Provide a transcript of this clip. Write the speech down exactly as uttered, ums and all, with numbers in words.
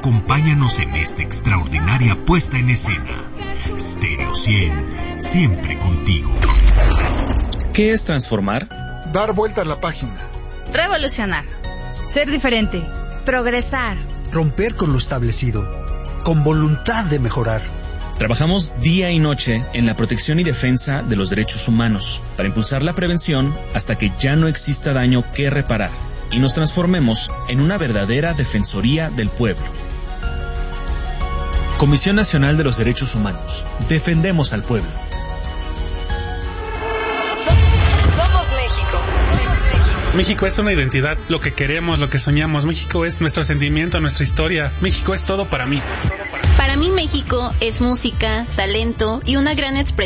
Acompáñanos en esta extraordinaria puesta en escena. Stereo cien, siempre contigo. ¿Qué es transformar? Dar vuelta a la página. Revolucionar. Ser diferente. Progresar. Romper con lo establecido. Con voluntad de mejorar. Trabajamos día y noche en la protección y defensa de los derechos humanos para impulsar la prevención hasta que ya no exista daño que reparar y nos transformemos en una verdadera defensoría del pueblo. Comisión Nacional de los Derechos Humanos. Defendemos al pueblo. Somos México. México es una identidad, lo que queremos, lo que soñamos. México es nuestro sentimiento, nuestra historia. México es todo para mí. Para mí México es música, talento y una gran expresión